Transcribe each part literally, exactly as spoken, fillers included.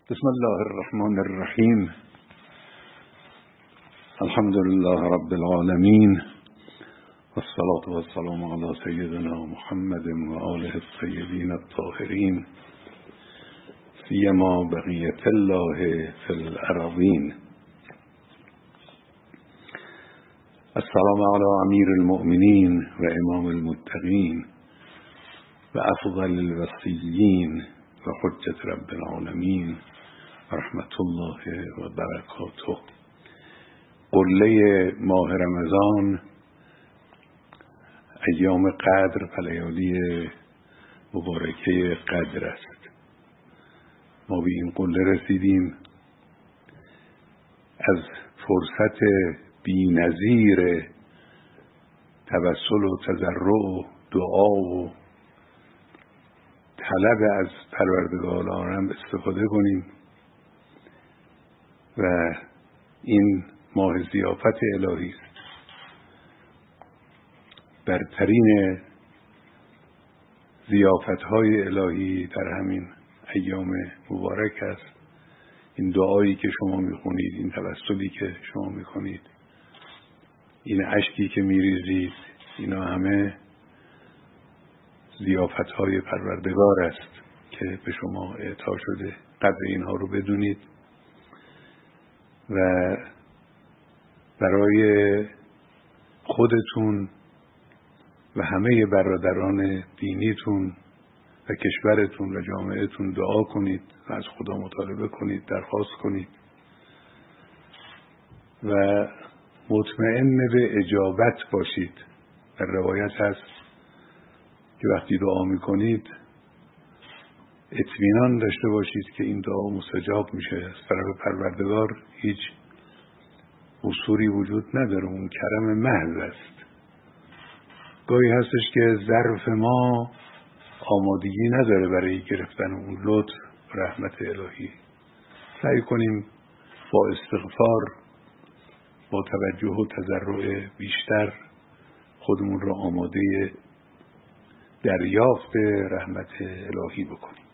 بسم الله الرحمن الرحیم. الحمد لله رب العالمین والصلاة والسلام علی سیدنا محمد و آله الطیبین الطاهرین سیما بقیة الله فی الأراضین. السلام علی امیر المؤمنین و امام المتقین و افضل الوصیین و حجة رب العالمین رحمت الله و برکاته. قله ماه رمضان، ایام قدر و لیالی مبارکه قدر است. ما به این قله رسیدیم از فرصت بی‌نظیر توسل و تضرع و دعا و طلب از پروردگار عالم استفاده کنیم و این ماه ضیافت الهی است. برترین ضیافت‌های الهی در همین ایام مبارک است. این دعایی که شما میخونید، این توسلی که شما میکنید، این اشکی که میریزید، اینا همه ضیافت‌های پروردگار است که به شما اعطا شده. قدر اینها رو بدونید و برای خودتون و همه برادران دینیتون و کشورتون و جامعهتون دعا کنید و از خدا مطالبه کنید، درخواست کنید و مطمئن به اجابت باشید. در روایت هست که وقتی دعا میکنید اطمینان داشته باشید که این دعا مستجاب میشه. از طرف پروردگار هیچ قصوری وجود نداره، اون کرم محض است. گاهی هستش که ظرف ما آمادگی نداره برای گرفتن اون لطف و رحمت الهی. سعی کنیم با استغفار، با توجه و تضرع بیشتر خودمون را آماده دریافت رحمت الهی بکنیم.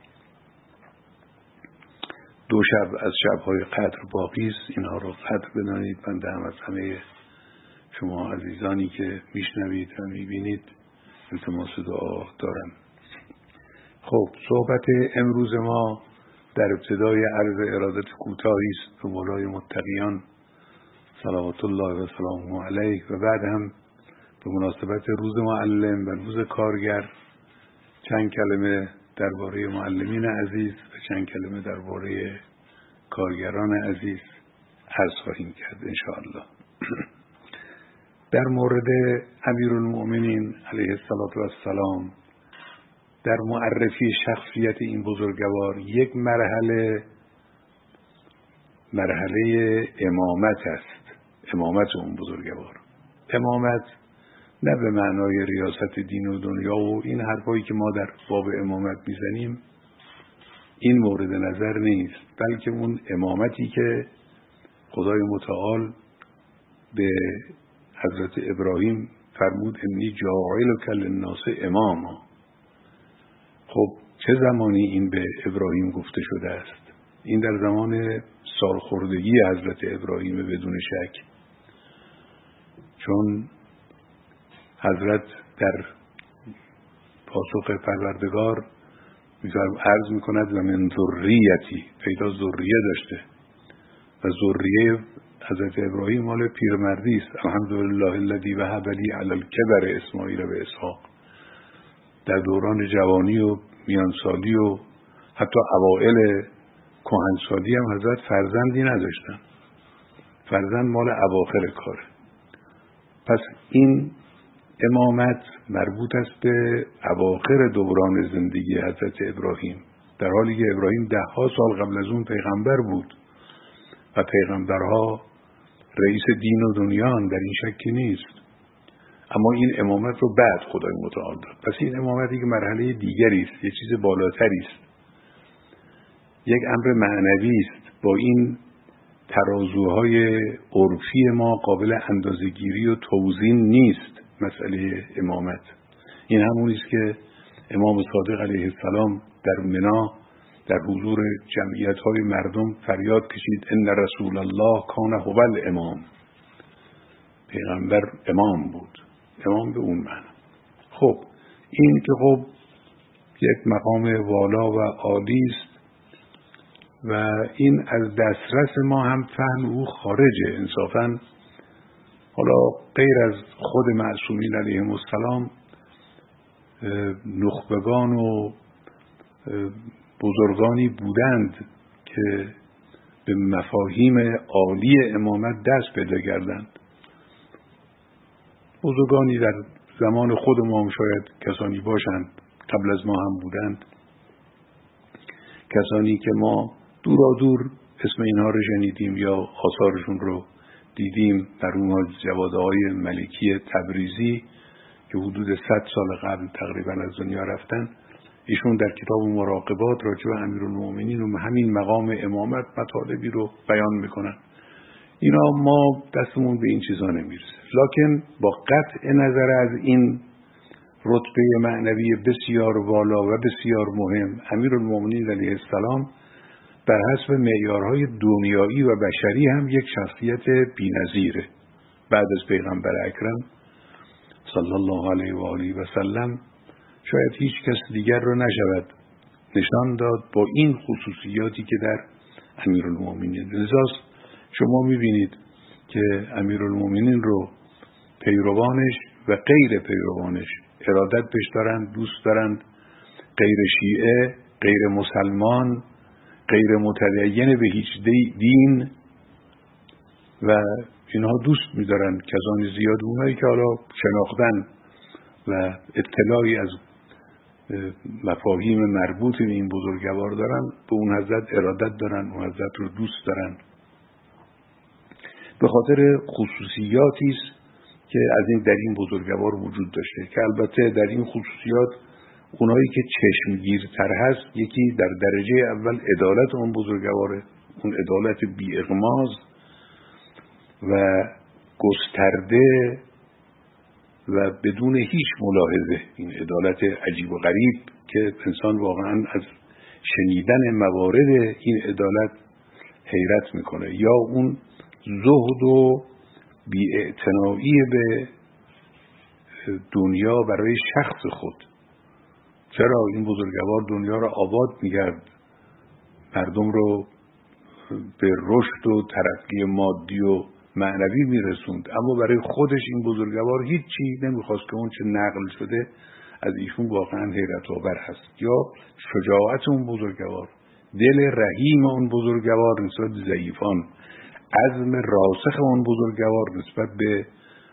دو شب از شب‌های قدر باقی است، اینها رو قدر بدانید. بنده هم از همه شما عزیزانی که میشنوید و میبینید التماس دعا دارم. خب، صحبت امروز ما در ابتدای عرض ارادت کوتاهی است به مولای متقیان صلوات الله و سلامه علیه و بعد هم به مناسبت روز معلم و روز کارگر چند کلمه درباره معلمین عزیز و چند کلمه درباره کارگران عزیز عرض خواهیم کرد انشاءالله. در مورد امیرالمؤمنین علیه السلام در معرفی شخصیت این بزرگوار یک مرحله مرحله امامت است. امامت اون بزرگوار، امامت نه به معنای ریاست دین و دنیا و این حرفایی که ما در باب امامت میزنیم، این مورد نظر نیست، بلکه اون امامتی که خدای متعال به حضرت ابراهیم فرمود انی جاعلک للناس اماما. خب چه زمانی این به ابراهیم گفته شده است؟ این در زمان سالخوردگی حضرت ابراهیم بدون شک، چون حضرت در پاسخ پروردگار عرض میکند و من ذریتی، پیدا ذریه داشته و ذریه حضرت ابراهیم مال پیرمردی است. الحمدلله الذی وهب لی علی الکبر اسماعیل و اسحاق. در دوران جوانی و میانسالی و حتی اوائل کهنسالی هم حضرت فرزندی نداشتن. فرزند مال اواخر کاره. پس این امامت مربوط است به اواخر دوران زندگی حضرت ابراهیم، در حالی که ابراهیم ده ها سال قبل از اون پیغمبر بود و پیغمبرها رئیس دین و دنیان، در این شکی نیست. اما این امامت رو بعد خدای متعال داد. پس این امامتی که مرحله دیگری است، یک چیز بالاتری است، یک امر معنوی است. با این ترازوهای عرفی ما قابل اندازه‌گیری و توزین نیست. مسئله امامت این همونی است که امام صادق علیه السلام در منا در حضور جمعیت‌های مردم فریاد کشید ان رسول الله کان هو الامام. پیغمبر امام بود. امام به اون معنی. خب این که خب یک مقام والا و عالی است و این از دسترس ما هم فهم او خارجه. انصافاً حالا غیر از خود معصومین علیهم السلام نخبگان و بزرگانی بودند که به مفاهیم عالی امامت دست پیدا کردند. بزرگانی در زمان خود ما هم شاید کسانی باشند، قبل از ما هم بودند، کسانی که ما دورا دور اسم اینها رو شنیدیم یا آثارشون رو دیدیم. مرحوم جواد آقای ملکی تبریزی که حدود صد سال قبل تقریبا از دنیا رفتن، ایشون در کتاب مراقبات راجع به امیرالمومنین و همین مقام امامت مطالبی رو بیان میکنن. اینا ما دستمون به این چیزا نمیرسه، لکن با قطع نظر از این رتبه معنوی بسیار والا و بسیار مهم، امیرالمومنین علیه السلام بر حسب معیارهای دنیایی و بشری هم یک شخصیت بی‌نظیره. بعد از پیغمبر اکرم صلی الله علیه و آله و سلم شاید هیچ کس دیگر رو نشود نشان داد با این خصوصیاتی که در امیرالمومنین. لذاست شما میبینید که امیرالمومنین رو پیروانش و غیر پیروانش ارادت بهش دارند، دوست دارند. غیر شیعه، غیر مسلمان، غیر متدین به هیچ دین و اینها دوست می‌دارن. کسانی زیاد اونایی که حالا شناختن و اطلاعی از مفاهیم مربوط به این بزرگوار دارن، به اون حضرت ارادت دارن، اون حضرت رو دوست دارن. به خاطر خصوصیاتی است که از این در این بزرگوار وجود داشته که البته در این خصوصیات اونایی که چشمگیرتر هست، یکی در درجه اول عدالت اون بزرگواره، اون عدالت بی اغماض و گسترده و بدون هیچ ملاحظه. این عدالت عجیب و غریب که انسان واقعا از شنیدن موارد این عدالت حیرت میکنه. یا اون زهد و بی‌اعتنایی به دنیا برای شخص خود. چرا این بزرگوار دنیا را آباد می‌کرد، مردم رو به رشد و ترقی مادی و معنوی میرسوند، اما برای خودش این بزرگوار هیچی نمیخواست که اون چه نقل شده از ایشون واقعا حیرت آور هست. یا شجاعت اون بزرگوار، دل رحیم اون بزرگوار نسبت به ضعیفان، عزم راسخ اون بزرگوار نسبت به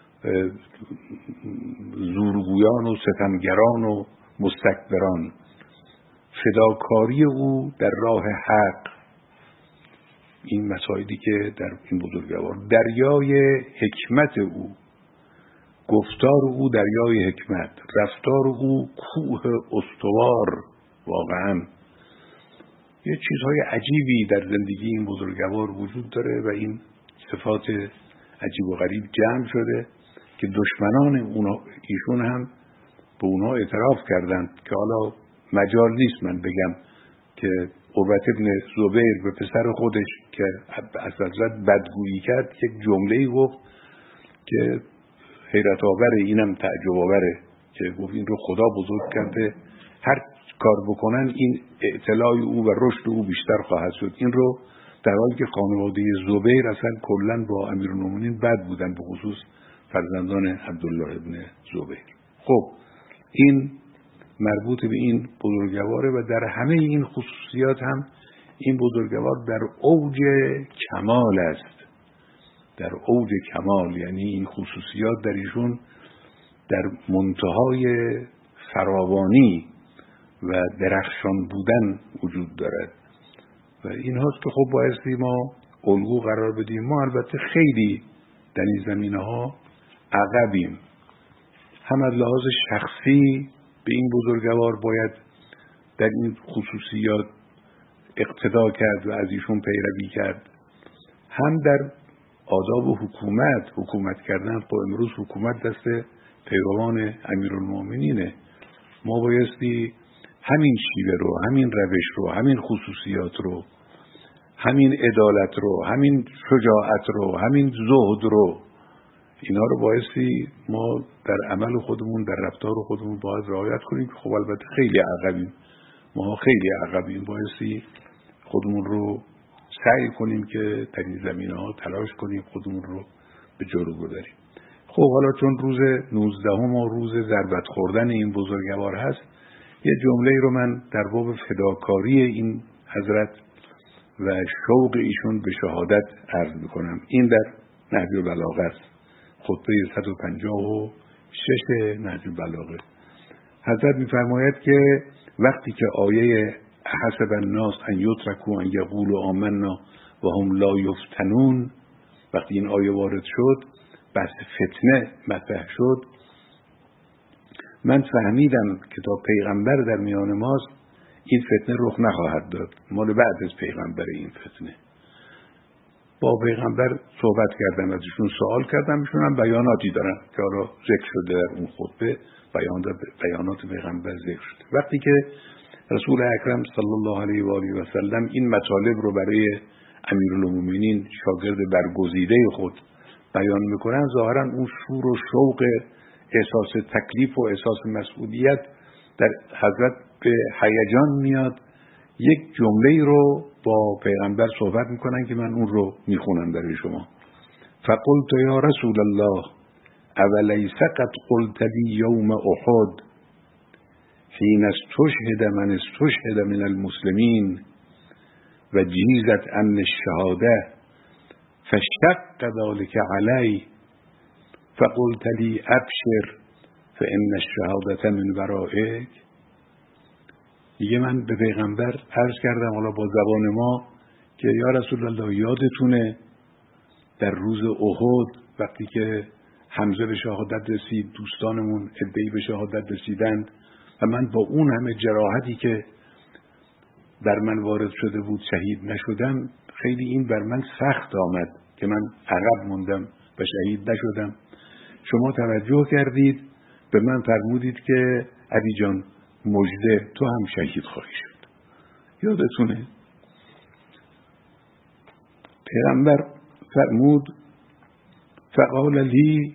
زورگویان و ستمگران و مستکبران، فداکاری او در راه حق. این مسائلی که در این بزرگوار، دریای حکمت او، گفتار او دریای حکمت، رفتار او کوه استوار. واقعا یه چیزهای عجیبی در زندگی این بزرگوار وجود داره و این صفات عجیب و غریب جمع شده که دشمنان اونا ایشون هم به اونا اعتراف کردند که حالا مجال نیست من بگم که عروة ابن زبیر به پسر خودش که از حضرت بدگویی کرد یک جمله‌ای گفت که حیرت آوره، اینم تعجب آوره، که گفت این رو خدا بزرگ کرده، هر کار بکنن این اطلاع او و رشد او بیشتر خواهد شد. این رو در حالی که خانواده زبیر اصلا کلا با امیرالمومنین بد بودن، به خصوص فرزندان عبدالله ابن زبیر. خب این مربوط به این بزرگواره و در همه این خصوصیات هم این بزرگوار در اوج کمال است. در اوج کمال یعنی این خصوصیات در ایشون در منتهای فراوانی و درخشان بودن وجود دارد و این هاست که خب بایستی ما الگو قرار بدیم. ما البته خیلی در این زمینه ها عقبیم، هم از لحاظ شخصی به این بزرگوار باید در این خصوصیات اقتدا کرد و از ایشون پیروی کرد، هم در آداب حکومت حکومت کردن. خب امروز حکومت دست پیروان امیرالمومنینه، ما بایستی همین شیوه رو، همین روش رو، همین خصوصیات رو، همین عدالت رو، همین شجاعت رو، همین زهد رو، اینا رو بایستی ما در عمل خودمون، در رفتار خودمون باید رعایت کنیم که خب البته خیلی عقبیم، ما خیلی عقبیم، بایستی خودمون رو سعی کنیم که در این زمینه‌ها تلاش کنیم خودمون رو به جلو ببریم. خب حالا چون روز نوزدهم و روز ضربت خوردن این بزرگوار هست، یه جمله رو من در باب فداکاری این حضرت و شوق ایشون به شهادت عرض میکنم. این در نهج البلاغه است، خطبه صد و پنجاه و شش نهج البلاغه. حضرت میفرماید که وقتی که آیه حسب الناس ان یترکوا ان یقولوا آمنا و هم لا یفتنون، وقتی این آیه وارد شد، بحث فتنه مطرح شد، من فهمیدم که تا پیغمبر در میان ماست این فتنه رخ نخواهد داد، مال بعد از پیغمبر این فتنه. با پیغمبر صحبت کردم، ازشون سوال کردم، ایشون هم بیاناتی دارن که حالا ذکر شده در اون خطبه، بیانات پیغمبر ذکر شده. وقتی که رسول اکرم صلی الله علیه و آله و سلم این مطالب رو برای امیرالمومنین شاگرد برگزیده خود بیان میکنن، ظاهرا اون شور و شوق احساس تکلیف و احساس مسئولیت در حضرت به هیجان میاد. یک جمله رو با پیغمبر صحبت میکنن که من اون رو میخونم برای شما. فقلت یا رسول الله اولیس قد قلت لی یوم احد حین استشهد من استشهد من المسلمین و جیزت امن الشهاده فاشتق ذلك علی فقلت لی ابشر فان الشهاده من ورائک. دیگه من به پیغمبر عرض کردم حالا با زبان ما که یا رسول الله یادتونه در روز احد وقتی که حمزه به شهادت رسید، دوستانمون عده‌ای به شهادت رسیدند و من با اون همه جراحتی که بر من وارد شده بود شهید نشدم، خیلی این بر من سخت آمد که من عقب موندم و شهید نشدم. شما توجه کردید به من فرمودید که علی جان مژده، تو هم شهید خواهی شد. یادتونه پیغمبر فرمود فقال لی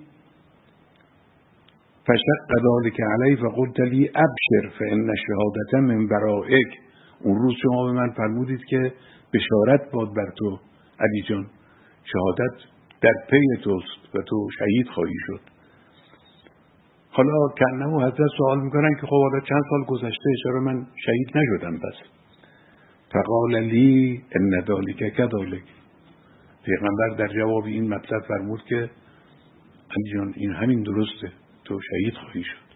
فشق ذلك علی فقلت لی ابشر فان الشهادة من ورائک. اون روز شما به من فرمودید که بشارت باد بر تو علی جان، شهادت در پی توست و تو شهید خواهی شد. حالا کنمو حضرت سوال میکنن که خب حالا چند سال گذشته چرا من شهید نشدم پس؟ فقال لی ان ذلک کذلک. پیغمبر در جواب این مطلب فرمود که علی جان این همین درسته، تو شهید خواهی شد.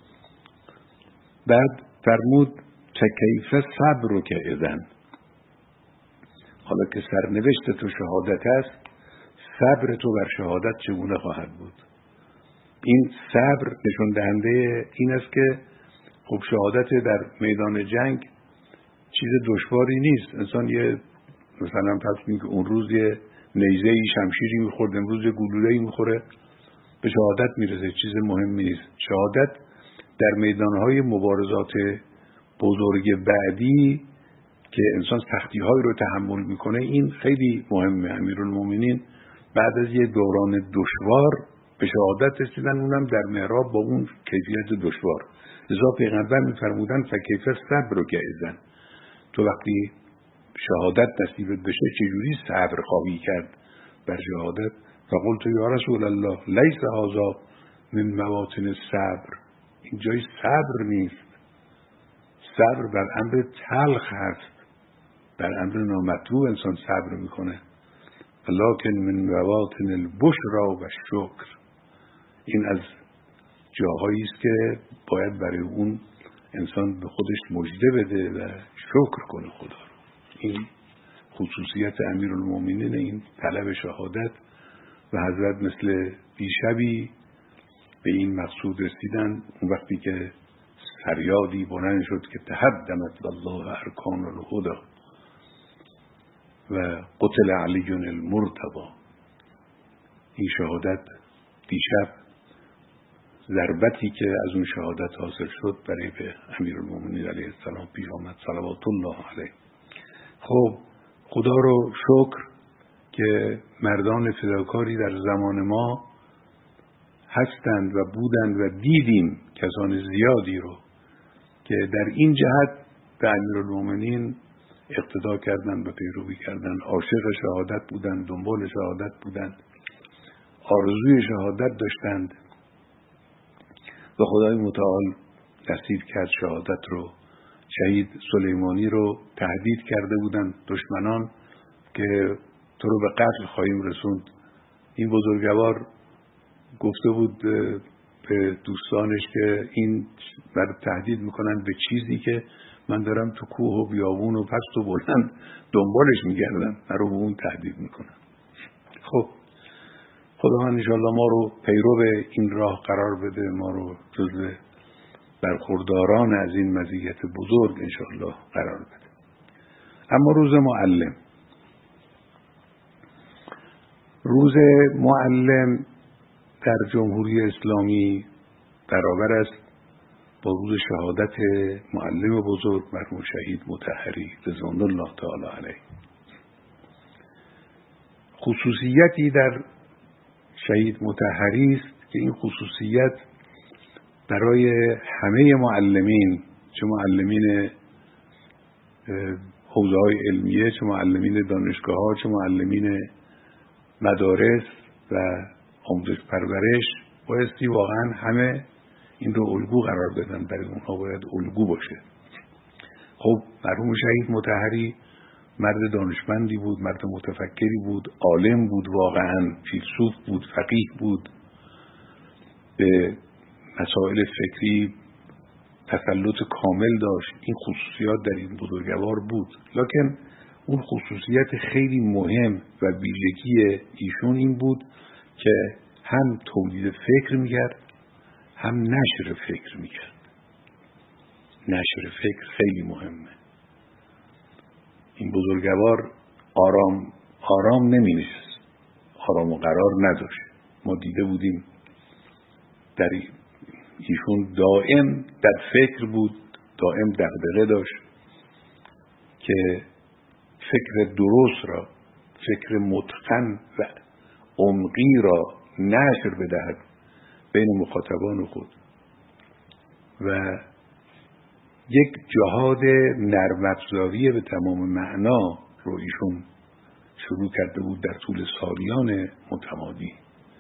بعد فرمود کیف صبرک اذن. حالا که سرنوشت تو شهادت است، صبر تو بر شهادت چگونه خواهد بود؟ این صبر نشون دهنده این است که خب شهادت در میدان جنگ چیز دشواری نیست. انسان یه مثلا پس میگه اون روز یه نیزه‌ای شمشیری میخورد، امروز یه گلوله‌ای میخوره به شهادت میرسه، چیز مهمی نیست. شهادت در میدانهای مبارزات بزرگ بعدی که انسان سختی‌های رو تحمل میکنه، این خیلی مهمه. امیرالمومنین بعد از یه دوران دشوار به شهادت رسیدن، اونم در محراب با اون کیفیت دشوار. لذا پیغمبر میفرمودن فکیف صبر که اذن، تو وقتی شهادت نصیبت بشه چجوری صبر خواهی کرد بر شهادت؟ فقلت یا رسول الله لیس هذا من مواطن الصبر. این جای صبر نیست. صبر بر امر تلخ هست، بر امر نامطلوب انسان صبر میکنه. لکن من مواطن البشرا و شکر. این از جاهایی است که باید برای اون انسان به خودش مژده بده و شکر کنه خدا رو. این خصوصیت امیرالمومنین، این طلب شهادت. و حضرت مثل دیشبی به این مقصود رسیدن اون وقتی که فریادی بلند شد که تهدمت والله ارکان الهدى و قتل علی المرتضی. این شهادت دیشب ضربتی که از اون شهادت حاصل شد برای به امیرالمومنین علیه السلام پیش آمد صلوات الله علیه. خب خدا رو شکر که مردان فداکاری در زمان ما هستند و بودند و دیدیم کسان زیادی رو که در این جهت به امیرالمومنین اقتدا کردند و پیروی کردند، عاشق شهادت بودند، دنبال شهادت بودند، آرزوی شهادت داشتند و خدای متعال نصیب کرد شهادت رو. شهید سلیمانی رو تهدید کرده بودند دشمنان که تو رو به قتل خواهیم رسوند. این بزرگوار گفته بود به دوستانش که این بر تهدید میکنن به چیزی که من دارم تو کوه و بیابون و پست و بلند دنبالش میگردم، من رو به اون تهدید میکنن. خب خداوند انشاءالله ما رو پیرو به این راه قرار بده، ما رو جزو برخورداران از این مزیت بزرگ انشاءالله قرار بده. اما روز معلم، روز معلم در جمهوری اسلامی برابر است با روز شهادت معلم بزرگ مرحوم شهید مطهری رضوان الله تعالی علیه. خصوصیتی در شهید مطهری است که این خصوصیت برای همه معلمین، چه معلمین حوزه‌های علمیه، چه معلمین دانشگاه‌ها، چه معلمین مدارس و آموزش پرورش، بایستی واقعا همه این رو الگو قرار بدن، برای اونها باید الگو باشه. خب مرحوم شهید مطهری مرد دانشمندی بود، مرد متفکری بود، عالم بود، واقعا فیلسوف بود، فقیه بود، به مسائل فکری تسلط کامل داشت. این خصوصیات در این بزرگوار بود، لکن اون خصوصیت خیلی مهم و ویژگی ایشون این بود که هم تولید فکر میکرد هم نشر فکر میکرد. نشر فکر خیلی مهمه. این بزرگوار آرام آرام نمی نشست، آرام و قرار نداشت. ما دیده بودیم در ایشون دائم در فکر بود، دائم دغدغه داشت که فکر درست را، فکر متقن و عمقی را نشر بدهد بین مخاطبان خود و یک جهاد نرم افزاری به تمام معنا رو ایشون شروع کرده بود در طول سالیان متمادی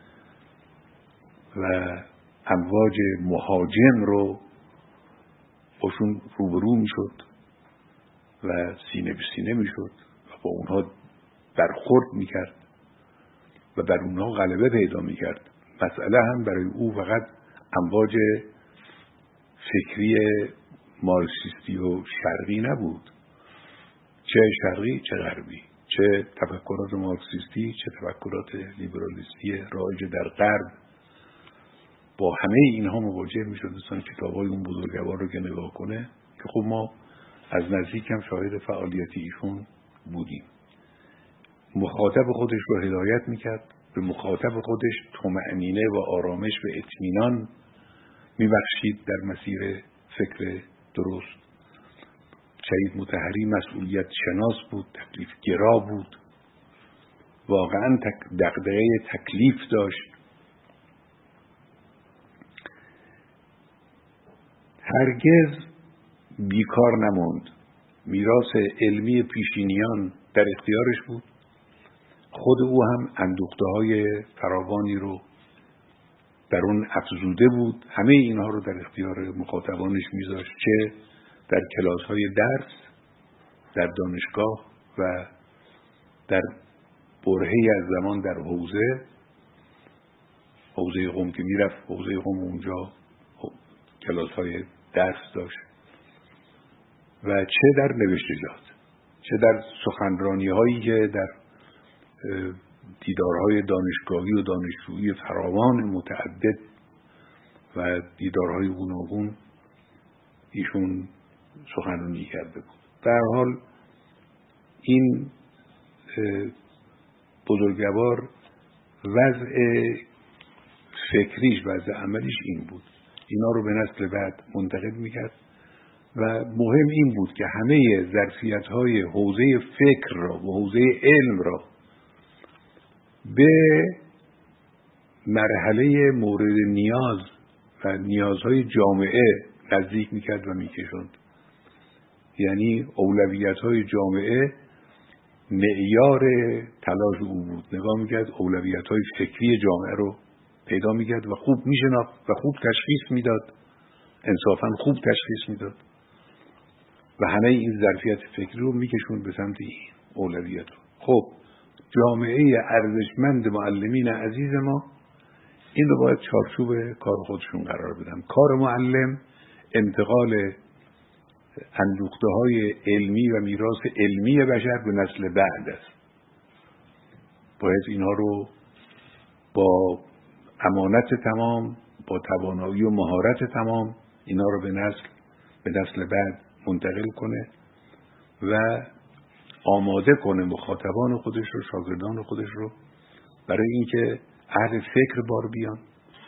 و امواج مهاجم رو باشون روبرو می شد و سینه به سینه می شد و با اونها برخورد می کرد و بر اونها غلبه پیدا می کرد. مسئله هم برای او فقط امواج فکری مارکسیستی و شرقی نبود، چه شرقی چه غربی، چه تفکرات مارکسیستی چه تفکرات لیبرالیستی رایج در غرب. با همه اینها مواجه می شد. دوستان کتابای اون بزرگوار رو که نگاه کنه که خب ما از نزدیک هم شاهد فعالیتی ایشون بودیم. مخاطب خودش رو هدایت میکرد، به مخاطب خودش طمأنینه و آرامش و اطمینان میبخشید در مسیر فکر درست. شهید مطهری مسئولیت شناس بود، تکلیف گرا بود، واقعا دغدغه تکلیف داشت. هرگز بیکار نموند. میراث علمی پیشینیان در اختیارش بود. خود او هم اندوخته‌های فراوانی رو در اون افزوده بود. همه اینها رو در اختیار مخاطبانش میذاشت، چه در کلاس‌های درس، در دانشگاه و در برهه‌ای از زمان در حوزه حوزه قم که میرفت. حوزه قم اونجا کلاس‌های درس داشت و چه در نوشتجات، چه در سخنرانی‌هایی که در دیدارهای دانشگاهی و دانشجویی فراوان متعدد و دیدارهای گوناگون ایشون سخنرانی کرده بود. در حال این بزرگوار وضع فکریش وضع عملیش این بود. اینا رو به نسل بعد منتقل میکرد و مهم این بود که همه ظرفیت‌های حوزه فکر را و حوزه علم را به مرحله مورد نیاز و نیازهای جامعه نزدیک میکرد و میکشوند. یعنی اولویت‌های جامعه معیار تلاش او بود. نگاه میکرد اولویت‌های فکری جامعه رو پیدا میکرد و خوب میشناخت و خوب تشخیص میداد، انصافاً خوب تشخیص میداد و همه این ظرفیت فکری رو میکشوند به سمت این اولویت. خب جامعه ارزشمند معلمین عزیز ما این رو باید چارچوب کار خودشون قرار بدن. کار معلم انتقال اندوخته‌های علمی و میراث علمی بشر به نسل بعد است. باید اینها رو با امانت تمام، با توانایی و مهارت تمام اینا رو به نسل به نسل بعد منتقل کنه و آماده کنه مخاطبان خودش رو، شاگردان خودش رو برای اینکه اهل فکر بار بیان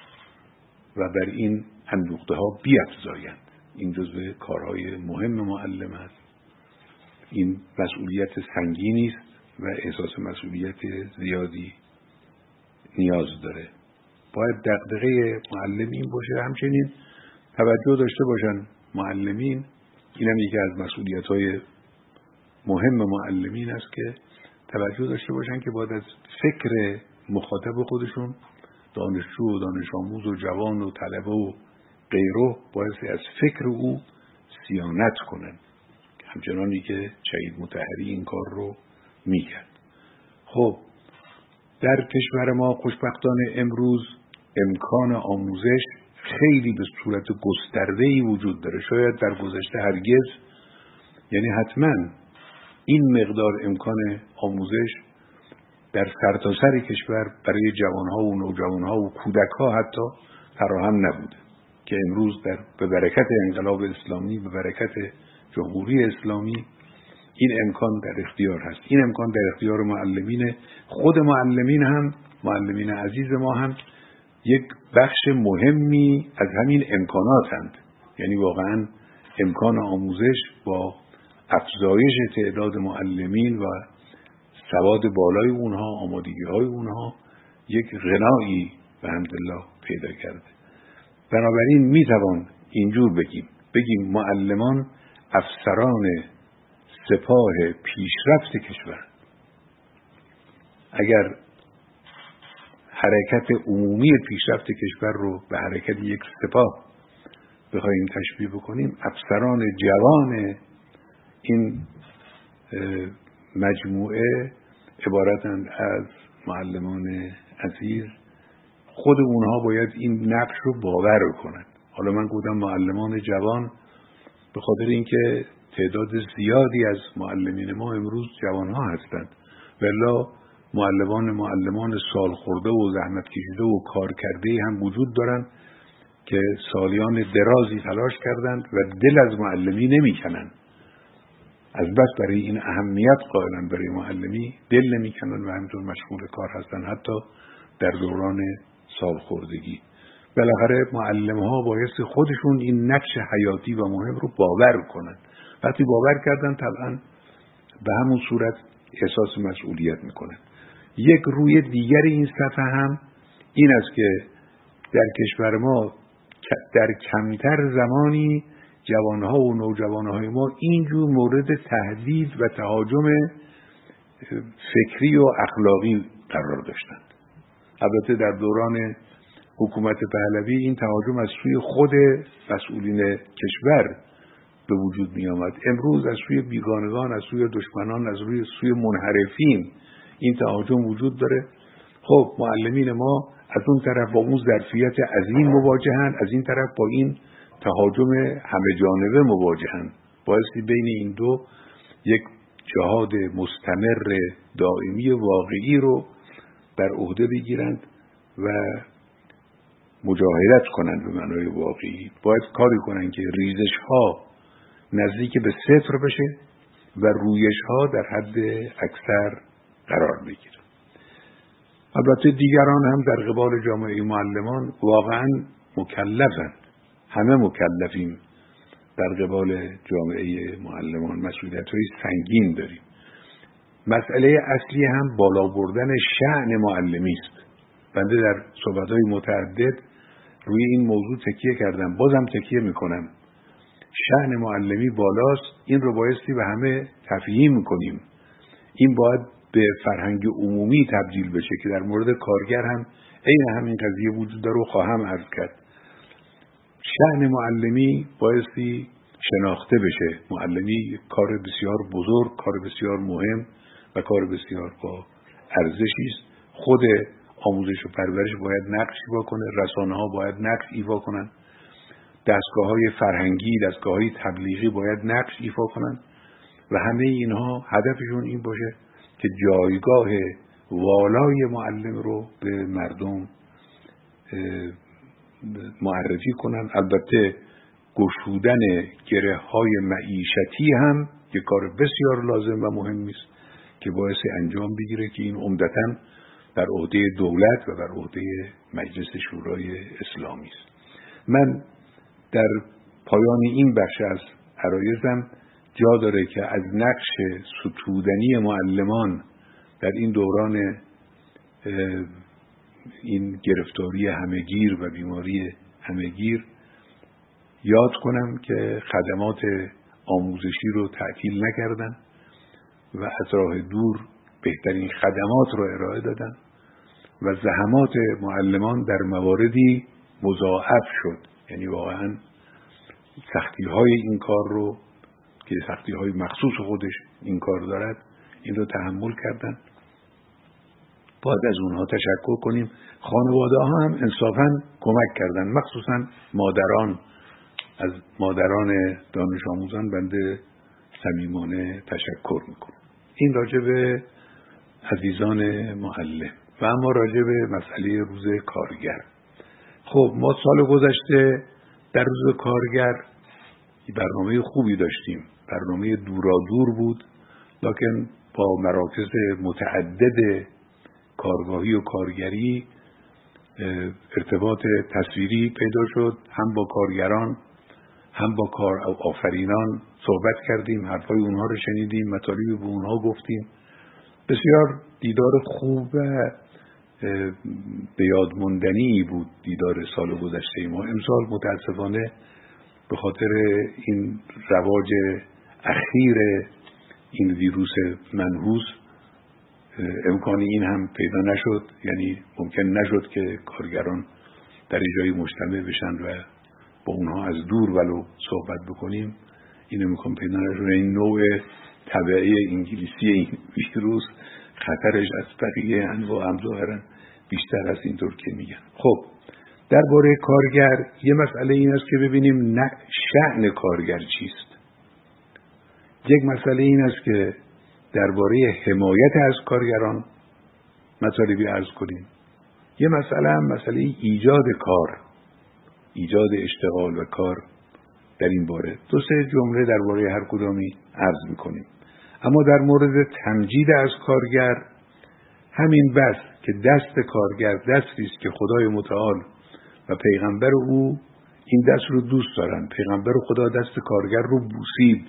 و بر این اندوخته ها بیفزایند. این جزو کارهای مهم معلم است. این مسئولیت سنگینی است و احساس مسئولیت زیادی نیاز داره. باید دغدغه معلم این باشه، همچنین توجه داشته باشن معلمین. اینم یکی از مسئولیت‌های مهم معلمین است که توجه داشته باشن که باید از فکر مخاطب خودشون، دانشجو و دانش آموز و جوان و طلبه و غیره، باید از فکر او صیانت کنن، همچنانی که شهید مطهری این کار رو میکرد. خب در کشور ما خوشبختانه امروز امکان آموزش خیلی به صورت گسترده‌ای وجود داره. شاید در گذشته هرگز، یعنی حتما این مقدار امکان آموزش در سرتاسر کشور برای جوانها و نوجوانها و کودکها حتی فراهم نبوده که امروز در به برکت انقلاب اسلامی، به برکت جمهوری اسلامی این امکان در اختیار هست. این امکان در اختیار معلمین. خود معلمین هم، معلمین عزیز ما هم یک بخش مهمی از همین امکاناتند. یعنی واقعا امکان آموزش با افزایش تعداد معلمین و سواد بالای اونها، آمادگی های اونها، یک غنایی به حمدالله پیدا کرده. بنابراین میتوان اینجور بگیم بگیم معلمان افسران سپاه پیشرفت کشور. اگر حرکت عمومی پیشرفت کشور رو به حرکت یک سپاه بخوایم تشبیه بکنیم، افسران جوان این مجموعه عبارتند از معلمان عزیز. خود اونها باید این نقش رو باور کنند. حالا من گفتم معلمان جوان به خاطر اینکه تعداد زیادی از معلمین ما امروز جوانها هستند، ولی معلمان معلمان سال خورده و زحمت کشیده و کار کرده هم وجود دارند که سالیان درازی تلاش کردند و دل از معلمی نمیکنند. از بس برای این اهمیت قائلن برای معلمی، دل نمیکنن و همینطور مشغول کار هستن، حتی در دوران سالخوردگی. بالاخره معلم ها بایستی خودشون این نقش حیاتی و مهم رو باور کنن. وقتی باور کردن طبعا به همون صورت احساس مسئولیت میکنن. یک روی دیگر این صفحه هم این است که در کشور ما در کمتر زمانی جوانها و نوجوانهای ما اینجور مورد تهدید و تهاجم فکری و اخلاقی قرار داشتند. البته در دوران حکومت پهلوی این تهاجم از سوی خود مسئولین کشور به وجود می آمد. امروز از سوی بیگانگان، از سوی دشمنان، از روی سوی منحرفین این تهاجم وجود داره. خب معلمین ما از اون طرف با اون ظرفیت عظیم مواجهن، از این طرف با این تهاجم همه جانبه مواجهن. بایستی بین این دو یک جهاد مستمر دائمی واقعی رو بر عهده بگیرند و مجاهدت کنند به معنای واقعی. باید کاری کنند که ریزش ها نزدیک به صفر بشه و رویش ها در حد اکثر قرار بگیره. البته دیگران هم در قبال جامعه معلمان واقعا مکلفن، همه مکلفیم در قبال جامعه معلمان، مسئولیت‌های سنگین داریم. مسئله اصلی هم بالا بردن شأن معلمی است. بنده در صحبت‌های متعدد روی این موضوع تکیه کردم، بازم تکیه میکنم. شأن معلمی بالاست، این رو بایستی به همه تفهیم کنیم. این باید به فرهنگ عمومی تبدیل بشه که در مورد کارگر هم عین همین قضیه وجود داره و خواهم عرض کرد. شأن معلمی بایستی شناخته بشه. معلمی کار بسیار بزرگ، کار بسیار مهم و کار بسیار با ارزشی است. خود آموزش و پرورش باید نقش ایفا کنه، رسانه ها باید نقش ایفا کنن، دستگاه های فرهنگی، دستگاه های تبلیغی باید نقش ایفا کنن و همه اینها هدفشون این باشه که جایگاه والای معلم رو به مردم معرفی کنن. البته گشودن گره های معیشتی هم یک کار بسیار لازم و مهمی است که باعث انجام بگیره که این عمدتاً در عهده دولت و بر عهده مجلس شورای اسلامی است. من در پایان این بخش از عرایزم جا داره که از نقش ستودنی معلمان در این دوران این گرفتاری همهگیر و بیماری همهگیر یاد کنم که خدمات آموزشی رو تعطیل نکردن و از راه دور بهترین خدمات رو ارائه دادن و زحمات معلمان در مواردی مضاعف شد. یعنی واقعا سختی های این کار رو که سختی های مخصوص خودش این کار دارد این رو تحمل کردن. باید از اونها تشکر کنیم. خانواده ها هم انصافاً کمک کردن، مخصوصاً مادران. از مادران دانش آموزان بنده صمیمانه تشکر میکنم. این راجع به عزیزان معلم و اما راجع به مسئله روز کارگر. خب ما سال گذشته در روز کارگر برنامه خوبی داشتیم، برنامه دورادور بود، لکن با مراکز متعدد کارگاهی و کارگری ارتباط تصویری پیدا شد. هم با کارگران هم با کار آفرینان صحبت کردیم، حرفای اونها رو شنیدیم، مطالبی به اونها گفتیم. بسیار دیدار خوب و به یاد ماندنی بود دیدار سال گذشته ما. امسال متاسفانه به خاطر این رواج اخیر این ویروس منحوس امکان این هم پیدا نشد. یعنی ممکن نشد که کارگران در جایی مجتمع بشن و با اونها از دور ولو صحبت بکنیم. این امکان پیدا نشد. این نوع طبعه انگلیسی این ویروس خطرش از بقیه انواع هم ظاهراً بیشتر از اینطور که میگن. خب درباره کارگر یه مسئله این است که ببینیم شأن کارگر چیست. یک مسئله این است که درباره حمایت از کارگران مطالبی عرض کنیم. یه مسئله هم مسئله ایجاد کار، ایجاد اشتغال و کار. در این باره دو سه جمله درباره هر کدامی عرض میکنیم. اما در مورد تمجید از کارگر همین بس که دست کارگر دستی است که خدای متعال و پیغمبر او این دست رو دوست دارن. پیغمبر خدا دست کارگر رو بوسید.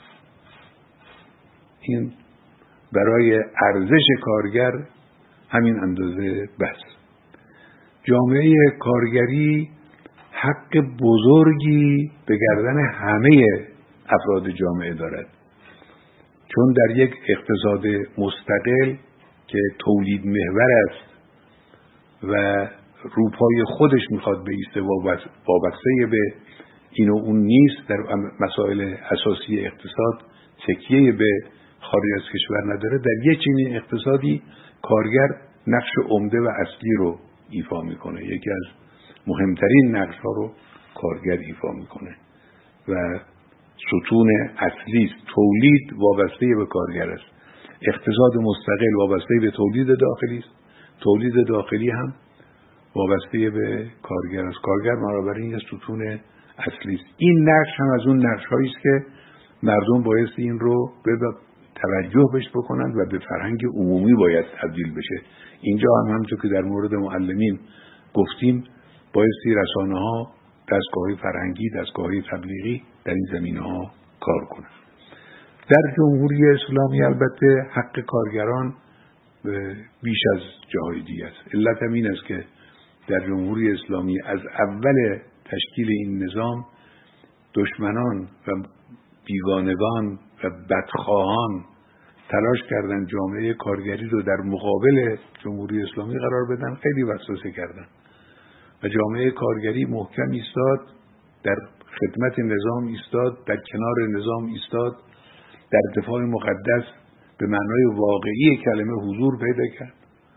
این برای ارزش کارگر همین اندازه بس. جامعه کارگری حق بزرگی به گردن همه افراد جامعه دارد، چون در یک اقتصاد مستقل که تولید محور است و روپای خودش میخواد بایسته وابسته به این و اون نیست، در مسائل اساسی اقتصاد تکیه به خارج از کشور نداره، در یک چنین اقتصادی کارگر نقش عمده و اصلی رو ایفا میکنه. یکی از مهمترین نقش ها رو کارگر ایفا میکنه و ستون اصلی است. تولید وابسته به کارگر است. اقتصاد مستقل وابسته به تولید داخلی است. تولید داخلی هم وابسته به کارگر است. کارگر بنابراین یک ستون اصلی است. این نقش هم از اون نقش هایی است که مردم بایستی این رو توجه بهش بکنند و به فرهنگ عمومی باید تبدیل بشه. اینجا هم همونطور که در مورد معلمین گفتیم بایستی رسانه ها، دستگاه‌های فرهنگی، دستگاه‌های تبلیغی در این زمینه‌ها کار کنند. در جمهوری اسلامی البته حق کارگران بیش از جاهای دیگه است. علت هم این است که در جمهوری اسلامی از اول تشکیل این نظام دشمنان و بیگانگان و بدخواهان تلاش کردند جامعه کارگری رو در مقابل جمهوری اسلامی قرار بدن، خیلی وسوسه کردند و جامعه کارگری محکم ایستاد، در خدمت نظام ایستاد، در کنار نظام ایستاد، در دفاع مقدس به معنای واقعی کلمه حضور پیدا کرد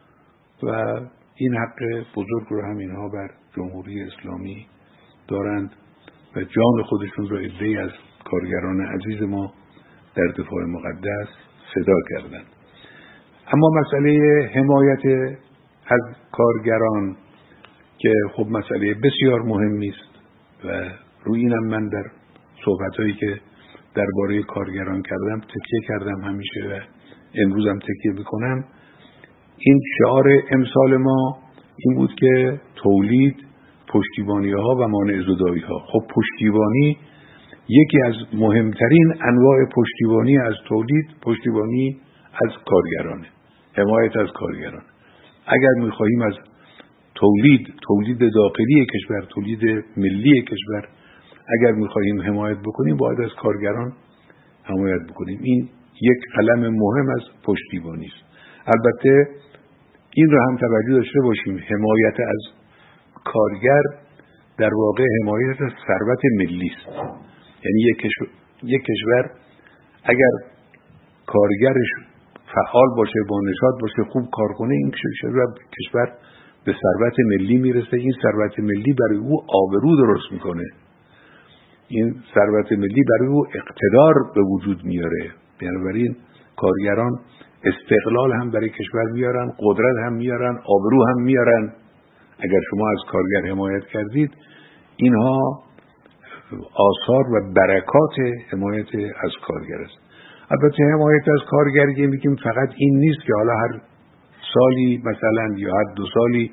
و این حق بزرگ رو هم اینها بر جمهوری اسلامی دارند و جان خودشون رو عده‌ای از کارگران عزیز ما در دفاع مقدس فدا کردند. اما مسئله حمایت از کارگران که خب مسئله بسیار مهمی است و روی اینم من در صحبت‌هایی که درباره کارگران کردم تکیه کردم همیشه و امروزم تکیه میکنم. این شعار امسال ما این بود که تولید، پشتیبانی ها و مانع زدایی ها. خب پشتیبانی یکی از مهمترین انواع پشتیبانی از تولید، پشتیبانی از کارگرانه، حمایت از کارگران. اگر میخواهیم از تولید، تولید داخلی کشور، تولید ملی کشور اگر میخواهیم حمایت بکنیم باید از کارگران حمایت بکنیم. این یک قلم مهم از پشتیبانی است. البته این را هم توجه داشته باشیم حمایت از کارگر در واقع حمایت از ثروت ملی است. یعنی یک کشور, یک کشور اگر کارگرش فعال باشه، با نشاط باشه، خوب کار کنه، این کشور به ثروت ملی میرسه. این ثروت ملی برای او آبرو درست میکنه، این ثروت ملی برای او اقتدار به وجود میاره. بنابراین کارگران استقلال هم برای کشور میارن، قدرت هم میارن، آبرو هم میارن. اگر شما از کارگر حمایت کردید اینها آثار و برکات حمایت از کارگر است. البته حمایت از کارگر میگیم فقط این نیست که حالا هر سالی مثلا یا هر دو سالی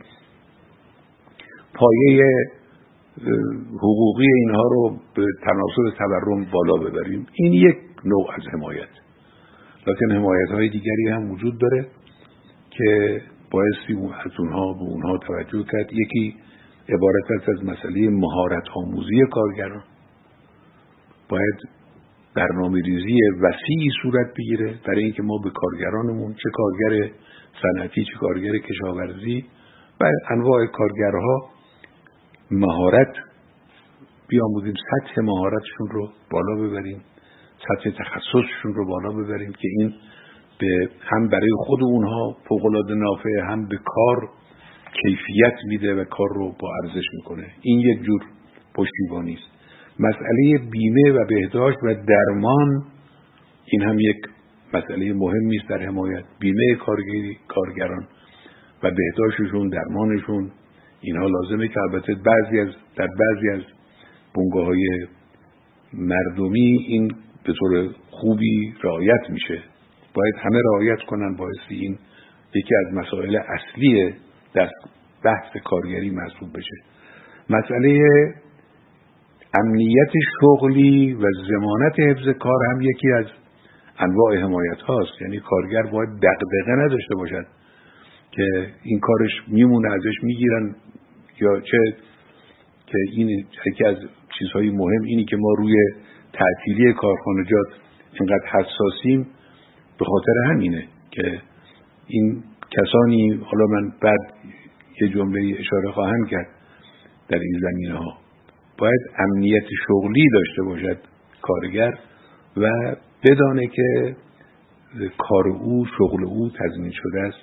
پایه حقوقی اینها رو به تناسب تورم بالا ببریم. این یک نوع از حمایت. لکن حمایت های دیگری هم وجود داره که بایستی از اونها به اونها توجه کرد. یکی عبارت است از مسئله مهارت آموزی کارگران. باید برنامه ریزی وسیعی صورت بگیره برای اینکه ما به کارگرانمون، چه کارگر صنعتی چه کارگر کشاورزی و انواع کارگرها، مهارت بیاموزیم، سطح مهارتشون رو بالا ببریم، سطح تخصصشون رو بالا ببریم که این به هم برای خود اونها فوق‌العاده نافعه، هم به کار کیفیت میده و کار رو با ارزش میکنه. این یک جور پشتیبانی است. مسئله بیمه و بهداشت و درمان این هم یک مسئله مهمی است در حمایت. بیمه کارگری کارگران و بهداشتشون، درمانشون، اینها لازمه که البته بعضی از در بعضی از بنگاه‌های مردمی این به طور خوبی رعایت میشه. باید همه رعایت کنن. بایستی این یکی از مسائل اصلی در بحث کارگری محسوب بشه. مسئله امنیت شغلی و ضمانت حفظ کار هم یکی از انواع حمایت هاست. یعنی کارگر باید دغدغه نداشته باشد که این کارش میمونه، ازش میگیرن، یا چه که این یکی از چیزهای مهم اینی که ما روی تعطیلی کارخانجات اینقدر حساسیم به خاطر همینه که این کسانی، حالا من بعد یه جمله اشاره خواهم کرد در این زمینه ها، باید امنیت شغلی داشته باشد کارگر و بدانه که کار او، شغل او تضمین شده است.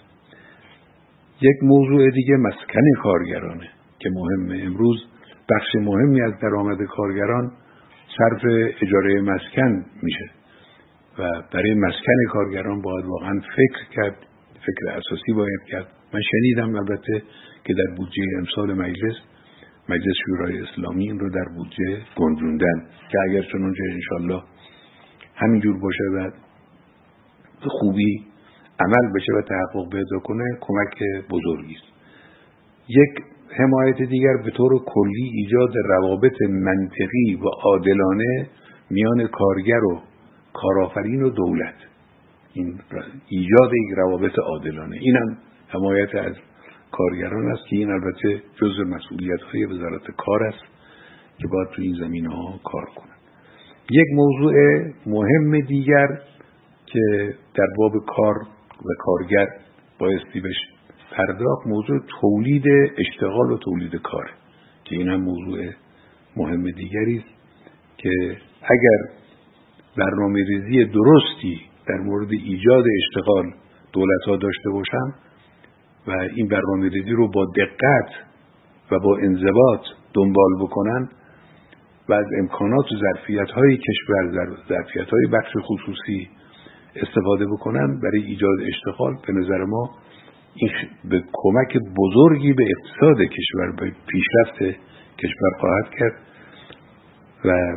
یک موضوع دیگه مسکن کارگرانه که مهمه. امروز بخش مهمی از درآمد کارگران صرف اجاره مسکن میشه و برای مسکن کارگران باید واقعا فکر کرد، فکر اساسی باید کرد. من شنیدم البته که در بودجه امسال مجلس مجلس شورای اسلامی این رو در بودجه گنجوندن که اگر چنانچه انشالله همینجور باشه و خوبی عمل بشه و تحقق پیدا کنه کمک بزرگی است. یک حمایت دیگر به طور کلی ایجاد روابط منطقی و عادلانه میان کارگر و کارآفرین و دولت، این ایجاد یک روابط عادلانه، اینم حمایت از کارگران است که این البته جزء مسئولیت‌های وزارت کار است که باید تو این زمینه‌ها کار کنند. یک موضوع مهم دیگر که در باب کار و کارگر بایستی بشه پرداخت موضوع تولید اشتغال و تولید کار که این هم موضوع مهم دیگری است که اگر برنامه‌ریزی درستی در مورد ایجاد اشتغال دولت‌ها داشته باشن و این برنامه‌ریزی رو با دقت و با انضباط دنبال بکنن و از امکانات و ظرفیت‌های کشور، ظرفیت‌های بخش خصوصی استفاده بکنن برای ایجاد اشتغال، به نظر ما این به کمک بزرگی به اقتصاد کشور، به پیشرفت کشور خواهد کرد و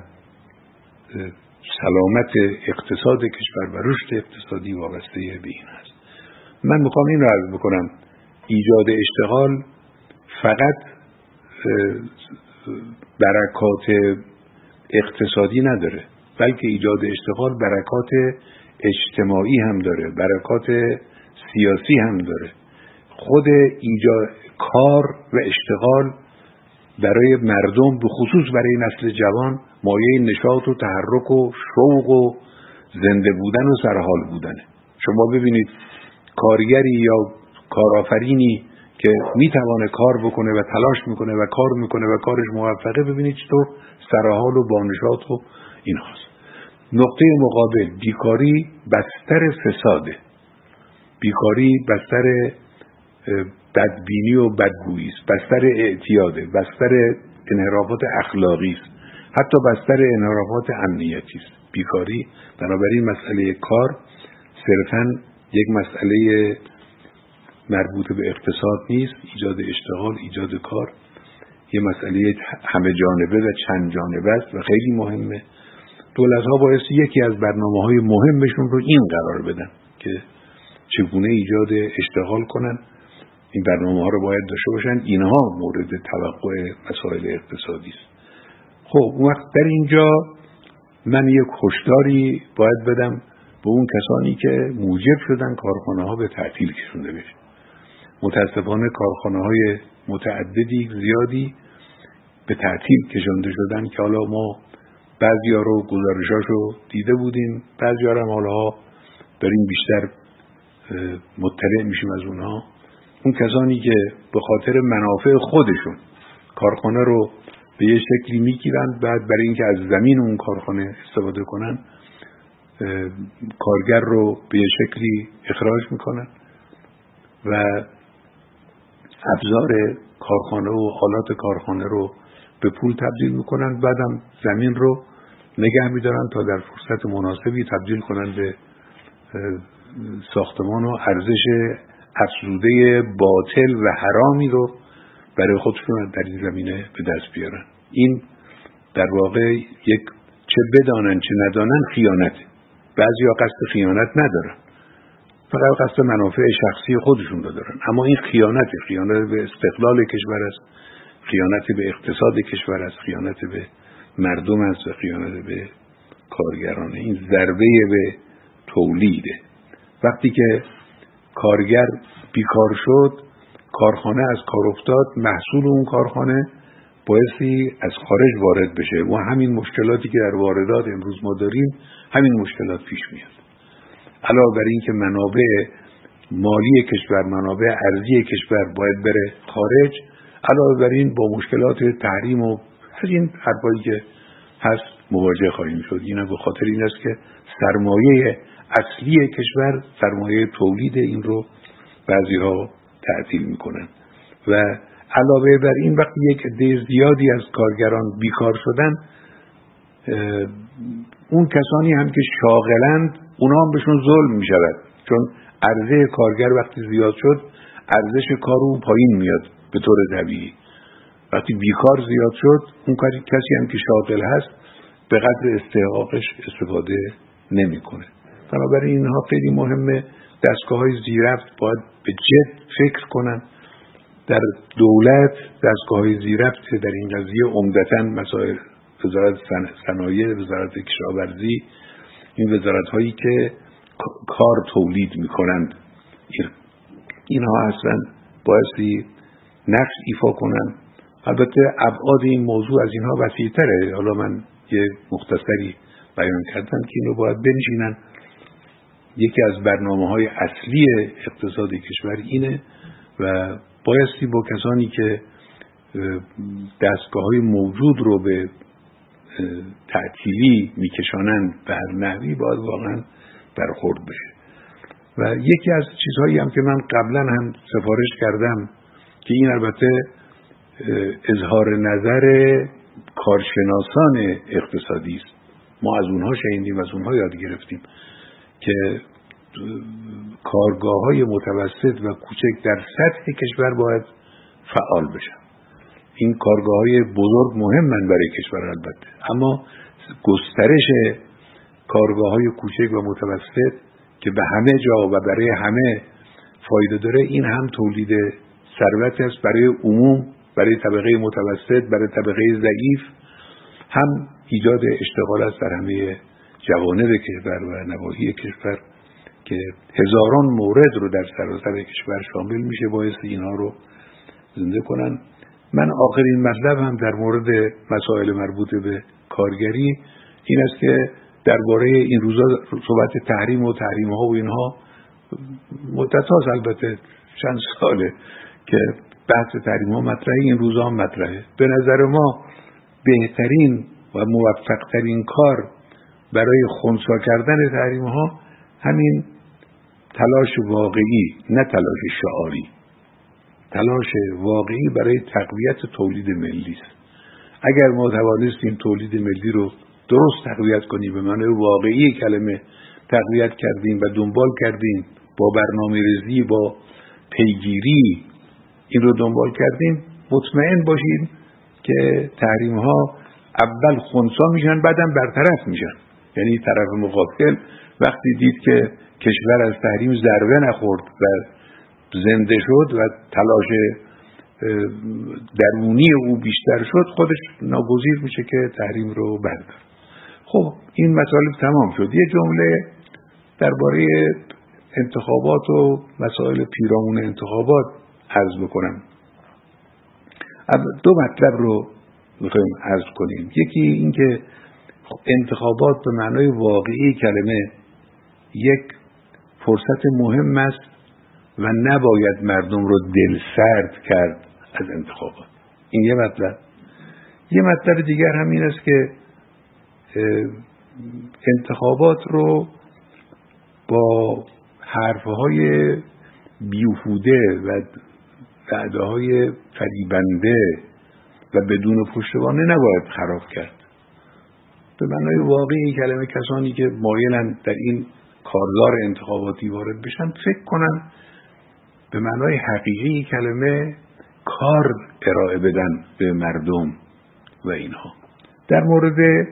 سلامت اقتصاد کشور و رشد اقتصادی وابسته به این است. من میخوام این رو عرض بکنم، ایجاد اشتغال فقط برکات اقتصادی نداره، بلکه ایجاد اشتغال برکات اجتماعی هم داره، برکات سیاسی هم داره. خود ایجاد کار و اشتغال برای مردم، به خصوص برای نسل جوان، مایه نشاط و تحرک و شوق و زنده بودن و سرحال بودنه. شما ببینید کارگری یا کارآفرینی که میتوانه کار بکنه و تلاش میکنه و کار میکنه و کارش موفقه، ببینید چطور سرحال و بانشاط و این هاست. نقطه مقابل بیکاری بستر فساده، بیکاری بستر بدبینی و بدگویی است، بستر اعتیاده، بستر انحرافات اخلاقی است، حتی بستر انحرافات امنیتی است بیکاری. بنابراین مسئله کار صرفاً یک مسئله مربوط به اقتصاد نیست، ایجاد اشتغال، ایجاد کار یه مسئله همه جانبه و چند جانبه است و خیلی مهمه. دولت‌ها باید یکی از برنامه‌های مهمشون رو این قرار بدن که چگونه ایجاد اشتغال کنن. این برنامه‌ها رو باید داشته باشن، اینها مورد توقع مسائل اقتصادی است. خب اون وقت در اینجا من یک هشداری باید بدم به اون کسانی که موجب شدن کارخانه‌ها به تعطیل کشونده بشه. متاسفانه کارخانه‌های متعددی زیادی به تعطیل کشونده شدن که حالا ما بعضی‌ها رو گزارشاشو دیده بودیم، بعضی‌ها هم حالا داریم بیشتر مطلع میشیم از اونها. اون کسانی که به خاطر منافع خودشون کارخانه رو به یه شکلی میگیرن، بعد برای اینکه از زمین اون کارخانه استفاده کنن کارگر رو به یه شکلی اخراج میکنن و ابزار کارخانه و آلات کارخانه رو به پول تبدیل میکنن، بعدم زمین رو نگه میدارن تا در فرصت مناسبی تبدیل کنن به ساختمان و ارزش افزوده باطل و حرامی رو برای خودشون در این زمینه به دست بیارن. این در واقع یک چه بدانن چه ندانن خیانته. بعضیا قصد خیانت ندارن، فقط قصد منافع شخصی خودشون رو دارن، اما این خیانته، خیانت به استقلال کشور است، خیانت به اقتصاد کشور است، خیانت به مردم است و خیانت به کارگرانه. این ضربه به تولیده. وقتی که کارگر بیکار شد، کارخانه از کار افتاد، محصول اون کارخانه بایستی از خارج وارد بشه و همین مشکلاتی که در واردات امروز ما داریم، همین مشکلات پیش میاد. علاوه بر این که منابع مالی کشور، منابع ارزی کشور باید بره خارج، علاوه بر این با مشکلات تحریم و از این حرفایی که هست مواجه خواهیم شد. اینا به خاطر این است که سرمایه اصلی کشور، سرمایه تولید، این رو بعضی ها تعطیل میکنن و علاوه بر این وقتی یک عده زیادی از کارگران بیکار شدن، اون کسانی هم که شاغلند اونا هم بهشون ظلم میشود، چون عرضه کارگر وقتی زیاد شد ارزش کار اون پایین میاد به طور طبیعی. وقتی بیکار زیاد شد اون کسی هم که شاغل هست به قدر استحقاقش استفاده نمیکنه. بنابراین اینها خیلی مهمه. دستگاه‌های زیررفت باید به جد فکر کنن. در دولت دستگاه‌های زیررفت در این قضیه عمدتاً مسائل وزارت صنایع، وزارت کشاورزی، این وزارت‌هایی که کار تولید می‌کنند، اینها اصلا بایستی نقش ایفا کنند. البته ابعاد این موضوع از اینها وسیع‌تره. حالا من یه مختصری بیان کردم که اینو باید بنشینن. یکی از برنامه‌های اصلی اقتصاد کشور اینه و بایستی با کسانی که دستگاه‌های موجود رو به تعطیلی میکشانند به هر نحوی باید واقعا برخورد بشه. و یکی از چیزهایی هم که من قبلا هم سفارش کردم که این البته اظهار نظر کارشناسان اقتصادی است، ما از اونها شنیدیم، از اونها یاد گرفتیم که کارگاه‌های متوسط و کوچک در سطح کشور باید فعال بشن. این کارگاه‌های بزرگ مهمن برای کشور البته، اما گسترش کارگاه‌های کوچک و متوسط که به همه جا و برای همه فایده داره، این هم تولید ثروت است برای عموم، برای طبقه متوسط، برای طبقه ضعیف، هم ایجاد اشتغال است در همه جوانب کشور و نواحی کشور که هزاران مورد رو در سراسر کشور شامل میشه، باعث اینها رو زنده کنن. من آخرین مطلب هم در مورد مسائل مربوط به کارگری این است که درباره این روزا صحبت تحریم و تحریم ها و اینها مدت هاست، البته چند ساله که بحث تحریم ها مطرحه، این روزا هم مطرحه. به نظر ما بهترین و موفقترین کار برای خنثی کردن تحریم ها همین تلاش واقعی، نه تلاش شعاری، تلاش واقعی برای تقویت تولید ملی است. اگر ما توانستیم تولید ملی رو درست تقویت کنیم، به معنای واقعی کلمه تقویت کردیم و دنبال کردیم، با برنامه‌ریزی، با پیگیری این رو دنبال کردیم، مطمئن باشید که تحریم ها اول خنثی میشن، بعدم برطرف میشن. یعنی طرف مقابل وقتی دید که کشور از تحریم ضربه نخورد و زنده شد و تلاش درونی او بیشتر شد، خودش ناگزیر میشه که تحریم رو برداره. خب این مطالب تمام شد. یه جمله درباره انتخابات و مسائل پیرامون انتخابات عرض بکنم. دو مطلب رو میخوایم عرض کنیم. یکی این که انتخابات به معنای واقعی کلمه یک فرصت مهم است و نباید مردم رو دلسرد کرد از انتخابات. این یه مطلب. یه مطلب دیگر هم این است که انتخابات رو با حرفهای بیهوده و وعده‌های فریبنده و بدون پشتوانه نباید خراب کرد. به معنای واقعی کلمه کسانی که مایلن در این کارزار انتخاباتی وارد بشن فکر کنن به معنای حقیقی کلمه کار ارائه بدن به مردم و اینها. در مورد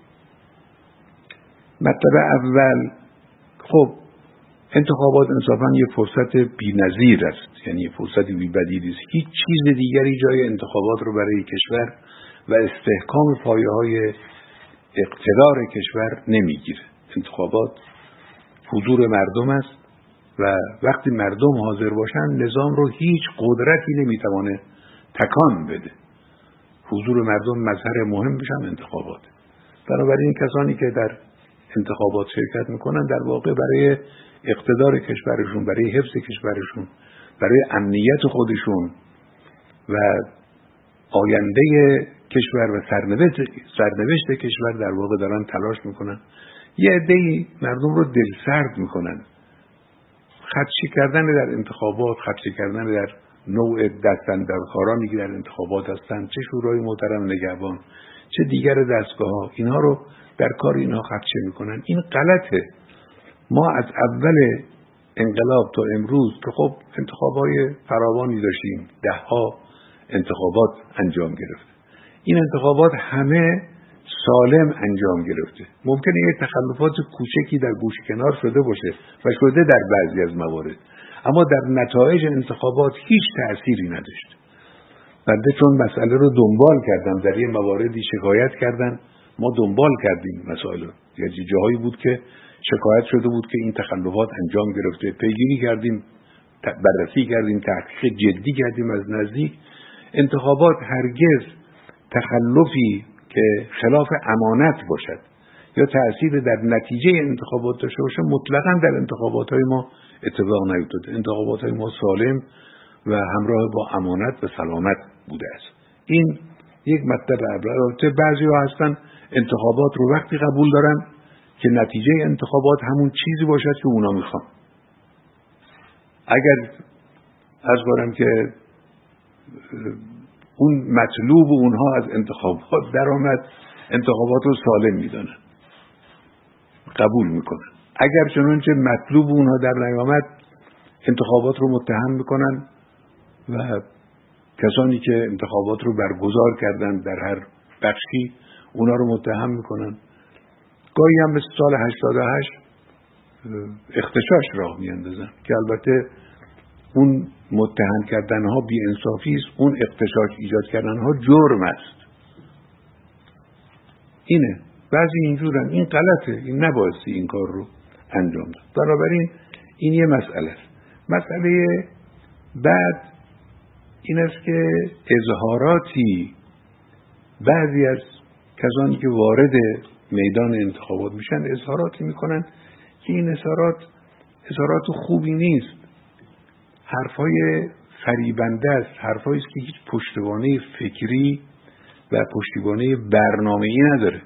مطلب اول، خب انتخابات انصافاً یک فرصت بی‌نظیر است، یعنی فرصت بی‌بدیلی است. هیچ چیز دیگری جای انتخابات رو برای کشور و استحکام پایه‌های اقتدار کشور نمیگیره. انتخابات حضور مردم است و وقتی مردم حاضر باشن نظام رو هیچ قدرتی نمیتوانه تکان بده. حضور مردم مظهر مهم بشن انتخابات. بنابراین کسانی که در انتخابات شرکت میکنن در واقع برای اقتدار کشورشون، برای حفظ کشورشون، برای امنیت خودشون و آینده کشور و سرنوشت سرنوشت کشور در واقع دارن تلاش میکنن. یه عده‌ای مردم رو دلسرد میکنن. خدشه کردن در انتخابات، خدشه کردن در نوع دستاندرکارانی که در انتخابات هستن، چه شورای محترم نگهبان، چه دیگر دستگاه‌ها، اینها رو در کار اینها خدشه میکنن. این غلطه. ما از اول انقلاب تا امروز که خب انتخابای فراوانی داشتیم، ده ها انتخابات انجام گرفت. این انتخابات همه سالم انجام گرفته. ممکنه یه تخلفات کوچکی در گوش کنار شده باشه و شده در بعضی از موارد، اما در نتایج انتخابات هیچ تأثیری نداشت. بنده چون مسئله رو دنبال کردم، در یه مواردی شکایت کردن، ما دنبال کردیم مسائل رو، یعنی جاهایی بود که شکایت شده بود که این تخلفات انجام گرفته، پیگیری کردیم، بررسی کردیم، تحقیق جدی کردیم از نزدیک. انتخابات هرگز تخلفی که خلاف امانت باشد یا تأثیر در نتیجه انتخابات داشته باشه مطلقاً در انتخابات‌های ما اتفاق نیفتاده. انتخابات‌های ما سالم و همراه با امانت و سلامت بوده است. این یک مطلب اول. بعضی‌ها هستن انتخابات رو وقتی قبول دارن که نتیجه انتخابات همون چیزی باشد که اونا میخوان. اگر عرض کنم که اون مطلوب اونها از انتخابات در آمد، انتخابات رو سالم میدانن، قبول میکنن. اگر چنانچه مطلوب اونها در نیامد، انتخابات رو متهم میکنن و کسانی که انتخابات رو برگزار کردن در هر بخشی اونا رو متهم میکنن. گاهی هم مثل سال هشتاد و هشت اختشاش راه میاندازن که البته اون متهم کردنها بی انصافی است، اون اختشاش ایجاد کردنها جرم است. اینه، بعضی اینجورن، این غلطه، این نبایستی این کار رو انجام داد. بنابراین این یه مسئله است. مسئله بعد این است که اظهاراتی بعضی از کسانی که وارد میدان انتخابات میشن اظهاراتی میکنن که این اظهارات اظهارات خوبی نیست، حرفای فریبنده است، حرفایی است که هیچ پشتوانه فکری و پشتوانه برنامه‌ای نداره.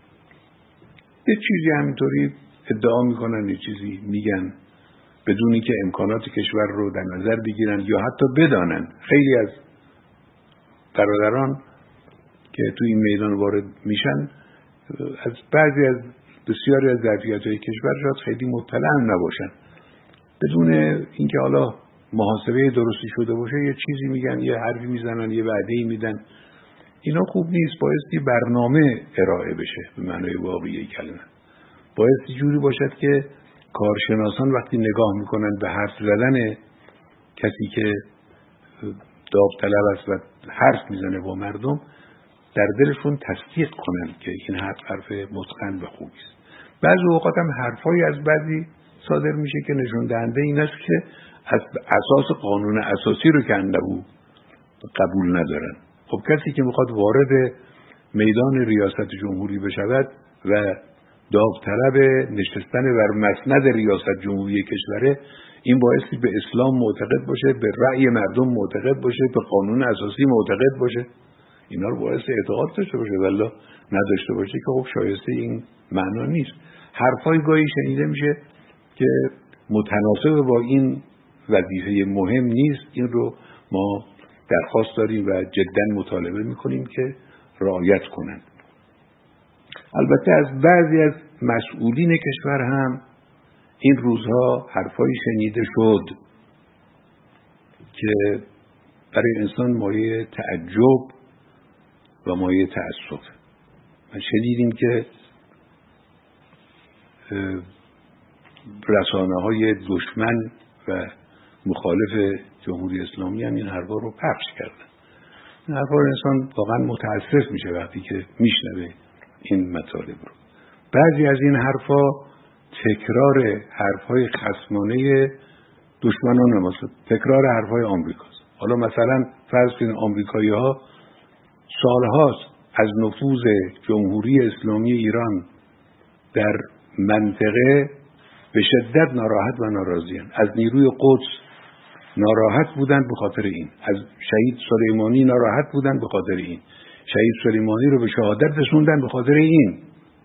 یه چیزی همینطوری ادعا میکنن، یه چیزی میگن بدونی که امکانات کشور رو در نظر بگیرن یا حتی بدانن. خیلی از برادران که توی این میدان وارد میشن از بعضی از بسیاری از ظرفیت‌های کشور شاید خیلی مطلع نباشن، بدون اینکه حالا محاسبه درستی شده باشه یه چیزی میگن، یه حرفی میزنن، یه وعده‌ای میدن. اینا خوب نیست. بایستی برنامه ارائه بشه به معنای واقعی کلمه. بایستی جوری باشد که کارشناسان وقتی نگاه میکنن به حرف زدن کسی که داوطلب است و حرف میزنه با مردم، در دلشون تصدیق کنن که این حرف حرف متقن و خوبی است. بعضی اوقات هم حرفایی از بعضی صادر میشه که نشون دهنده این است که از اساس قانون اساسی رو که اندهو قبول ندارن. خب کسی که میخواد وارد میدان ریاست جمهوری بشود و داوطلب نشستن بر مسند ریاست جمهوری کشوره، این بایستی به اسلام معتقد باشه، به رأی مردم معتقد باشه، به قانون اساسی معتقد باشه. اینا رو بایستی اعتقاد داشته باشه، ولی نداشته باشه که خب شایسته این معنا نیست. حرفای گاهی شنیده میشه که متناسب با این وظیفه مهم نیست. این رو ما درخواست داریم و جدا مطالبه میکنیم که رعایت کنند. البته از بعضی از مسئولین کشور هم این روزها حرفایی شنیده شد که برای انسان مایه تعجب و مایه تأسف. ما شنیدیم که رسانه‌های دشمن و مخالف جمهوری اسلامی هم این حرفا رو پخش کردن. این حرفا رو انسان واقعا متاسف میشه وقتی که میشنوه این مطالب رو. بعضی از این حرفا تکرار حرفای خصمانه دشمنان ماست، تکرار حرفای آمریکاست. حالا مثلا فرض کنید آمریکایی‌ها سالهاست از نفوذ جمهوری اسلامی ایران در منطقه به شدت ناراحت و ناراضی‌اند. از نیروی قدس ناراحت بودند به خاطر این، از شهید سلیمانی ناراحت بودند به خاطر این، شهید سلیمانی رو به شهادت رسوندن به خاطر این.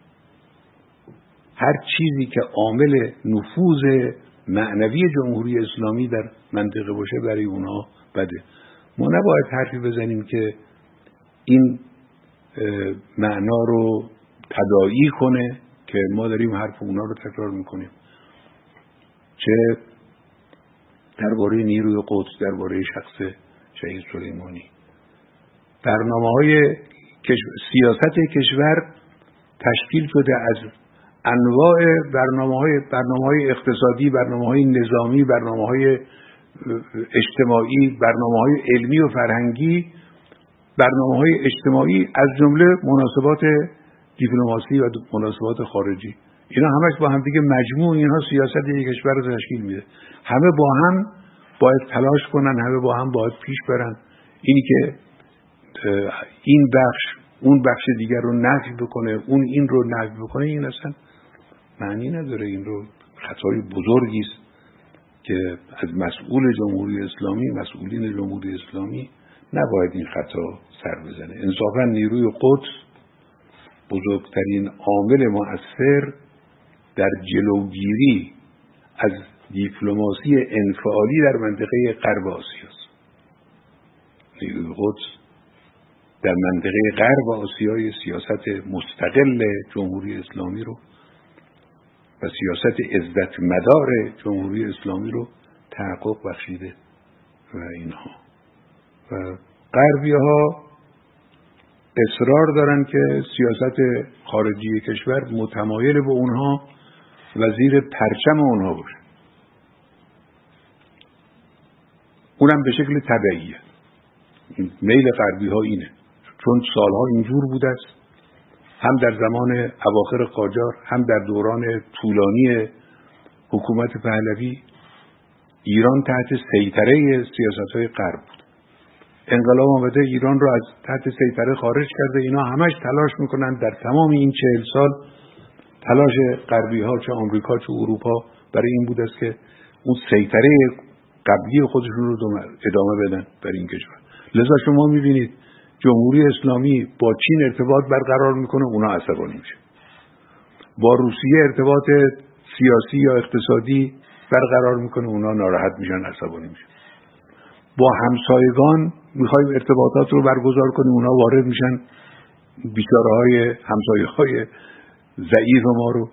هر چیزی که عامل نفوذ معنوی جمهوری اسلامی در منطقه باشه برای اونها بده. ما نباید حرفی بزنیم که این معنا رو تداعی کنه که ما داریم حرف اونا رو تکرار میکنیم، چه درباره نیروی قدس، درباره شخص شهید سلیمانی. برنامه‌های سیاست کشور تشکیل شده از انواع برنامه‌های برنامه‌های اقتصادی، برنامه‌های نظامی، برنامه‌های اجتماعی، برنامه‌های علمی و فرهنگی، برنامه‌های اجتماعی از جمله مناسبات دیپلماسی و مناسبات خارجی. اینا همش با هم دیگه مجموع اینها سیاست یک کشور رو تشکیل میده. همه با هم باید تلاش کنن، همه با هم باید پیش برن. اینی که این بخش اون بخش دیگر رو نفی بکنه، اون این رو نفی بکنه، این اصلا معنی نداره. این رو خطای بزرگی است که از مسئول جمهوری اسلامی، مسئولین جمهوری اسلامی نباید این خطا سر بزنه. انصافا نیروی قدس بزرگترین عامل مؤثر در جلوگیری از دیپلماسی انفعالی در منطقه غرب آسیا است. نیروی قدس در منطقه غرب آسیای سیاست مستقل جمهوری اسلامی رو و سیاست عزت مدار جمهوری اسلامی رو تحقق بخشیده و اینها و غربی ها اصرار دارن که سیاست خارجی کشور متمایل به اونها و زیر پرچم اونها باشه. اونم به شکل طبیعیه. میل غربی ها اینه، چون سالها اینجور بوده است، هم در زمان اواخر قاجار هم در دوران طولانی حکومت پهلوی ایران تحت سیطره سیاست‌های غرب بود. انقلاب آمده ایران رو از تحت سیطره خارج کرده. اینا همش تلاش میکنن در تمام این چهل سال، تلاش غربی ها چه آمریکا چه اروپا برای این بود است که اون سیطره قبلی خودشون رو ادامه بدن بر این کشور. لذا شما میبینید جمهوری اسلامی با چین ارتباط برقرار میکنه، اونا عصبانی میشه. با روسیه ارتباط سیاسی یا اقتصادی برقرار میکنه، اونا ناراحت میشن، عصبانی میشن. با همسایگان میخوایم ارتباطات رو برگزار کنیم، اونا وارد میشن، بیچاره های همسایه های ضعیف ما رو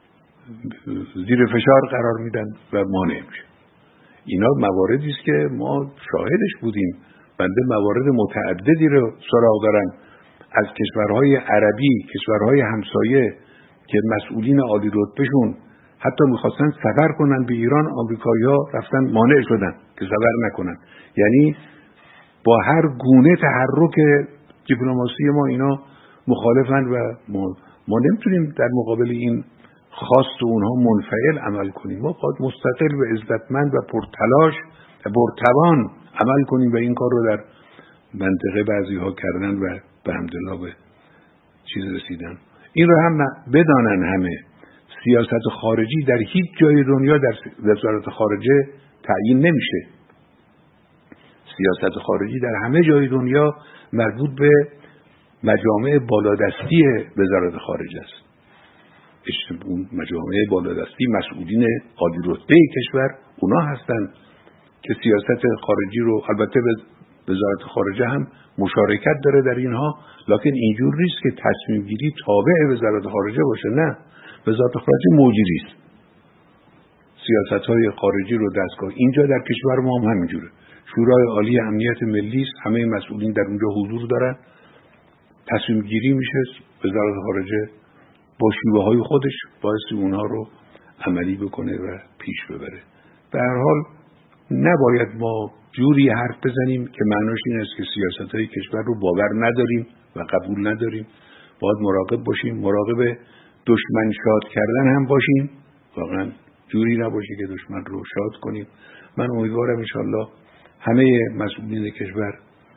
زیر فشار قرار میدن و مانع میشه. اینا مواردی است که ما شاهدش بودیم. بنده موارد متعددی رو سراغ دارم از کشورهای عربی، کشورهای همسایه که مسئولین عالی رتبهشون حتی میخواستن سفر کنن به ایران، آمریکایی‌ها رفتن مانع شدن که سفر نکنن. یعنی با هر گونه تحرک دیپلماسی ما اینا مخالفن و ما, ما نمیتونیم در مقابل این خواست اونها منفعل عمل کنیم. ما باید مستقل و عزتمند و پرتلاش و پرتوان عمل کنیم و این کار رو در منطقه بعضی ها کردن و به حمدالله به چیز رسیدن. این رو هم بدانن همه، سیاست خارجی در هیچ جای دنیا در وزارت خارجه تعیین نمیشه. سیاست خارجی در همه جای دنیا مربوط به مجامع بالادستی وزارت خارجه است. اون مجامع بالادستی مسئولین عالی رتبه کشور اونا هستن که سیاست خارجی رو، البته وزارت خارجه هم مشارکت داره در اینها، لکن اینجور نیست که تصمیم گیری تابع وزارت خارجه باشه. نه، وزارت خارجه مجری است. سیاست های خارجی رو دستگاه اینجا در کشور ما هم همینجوره. شورای عالی امنیت ملی است، همه مسئولین در اونجا حضور دارن، تصمیم گیری میشه، وزارت خارجه با شیوه های خودش باعث اونها رو عملی بکنه و پیش ببره. به هر حال نباید ما جوری حرف بزنیم که معناش این است که سیاست های کشور رو باور نداریم و قبول نداریم. باید مراقب باشیم، مراقب دشمن شاد کردن هم باشیم، واقعا جوری نباشه که دشمن رو شاد کنیم. من امیدوارم انشالله همه مسئولین کشور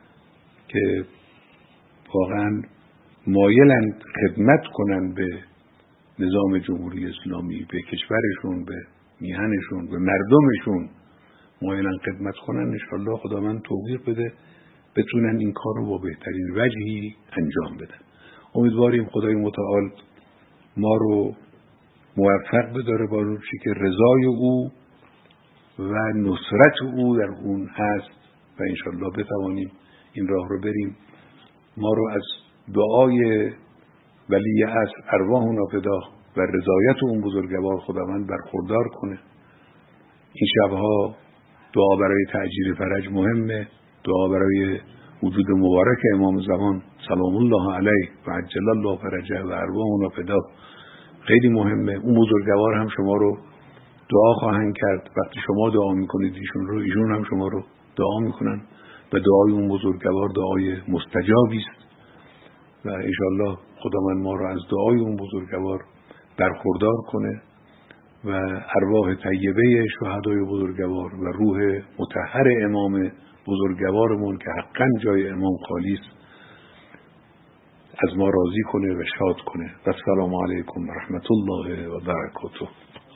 که واقعا مایلند خدمت کنن به نظام جمهوری اسلامی، به کشورشون، به میهنشون، به مردمشون مایلند خدمت کنن، انشالله خدا من توفیق بده بتونن این کار رو با بهترین وجهی انجام بدن. امیدواریم خدای متعال ما رو موفق بداره با روچی که رضای او و نصرت او در اون هست و انشالله بتوانیم این راه رو بریم. ما رو از دعای ولی عصر ارواحنا فدا و رضایت اون بزرگوار خداوند برخوردار کنه. این شبها دعا برای تعجیل فرج مهمه، دعا برای وجود مبارک امام زمان سلام الله علیه و عجل الله فرجه و ارواحنا فدا خیلی مهمه. اون بزرگوار هم شما رو دعا خواهند کرد. وقتی شما دعا میکنید ایشون رو، ایشون هم شما رو دعا میکنن و دعای اون بزرگوار دعای مستجابی است و انشالله خداوند ما رو از دعای اون بزرگوار برخوردار کنه و ارواح طیبه شهدای بزرگوار و روح مطهر امام بزرگوارمون که حقا جای امام خالی است از ما راضی کنه و شاد کنه. و السلام علیکم و رحمت الله و برکاته.